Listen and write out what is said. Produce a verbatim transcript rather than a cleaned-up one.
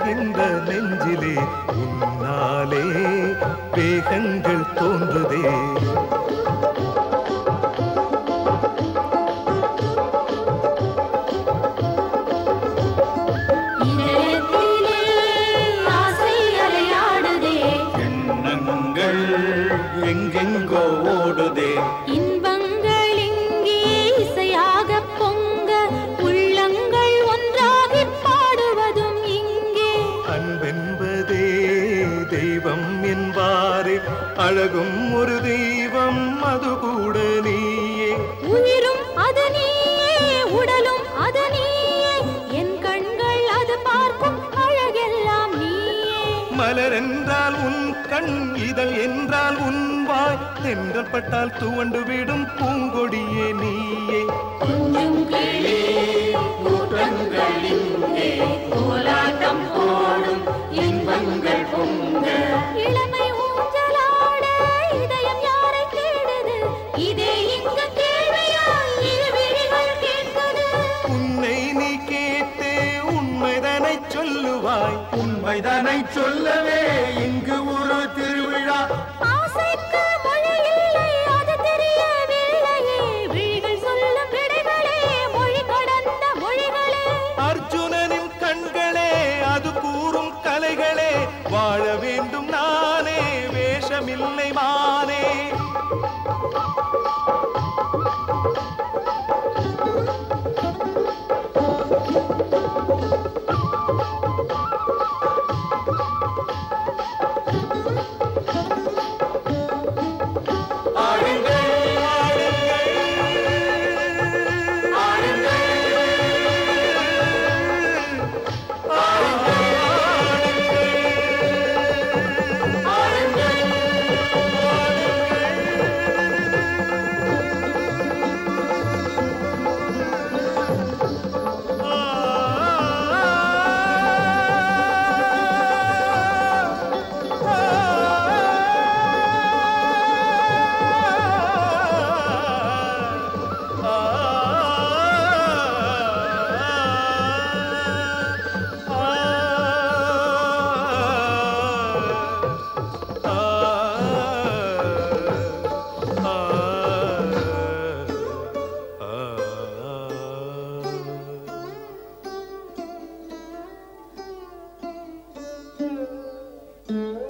அலைகின்ற நெஞ்சிலே உன்னாலே வேகங்கள் தோன்றுதே. எங்கெங்கோ ஓடுதே. இன்பங்கள் இங்கே இசையாக பொங்க உள்ளங்கள் ஒன்றாகி பாடுவதும் இங்கே. அன்பென்பதே தெய்வம் என்பாரே, அழகும் ஒரு தெய்வம் அது கூட நீயே. உயிரும் அது நீயே, உடலும் அது நீயே, என் கண்கள் அது பார்க்கும் அழகெல்லாம் நீயே. மலர் என்றால் உன் கண், இதழ் என்றால் உன் வாய், தென்றல் பட்டால் துவண்டு விடும் பூங்கொடியே நீயே. கொஞ்சம் கிளி கூட்டங்கள் இங்கே கோலாட்டம் போடும் இன்பங்கள் பொங்க. இளமை ஊஞ்சலாட இதயம் யாரை தேடுது, இதே இங்க கேள்வியா இரு விழிகள் கேட்குது. உன்னை நீ கேட்டே உண்மைதனை சொல்லுவாய், உண்மைதனை சொல்லவே இங்கு ஒரு திருவிழா. ஆசைக்கு மொழி இல்லை அது தெரியவில்லையே, விழிகள் சொல்லும் விடைகளே மொழி கடந்த மொழிகளே. அர்ஜுனனின் கண்களே அது கூறும் கலைகளே, வாழ வேண்டும் நானே வேஷமில்லை மானே. Mm-hmm.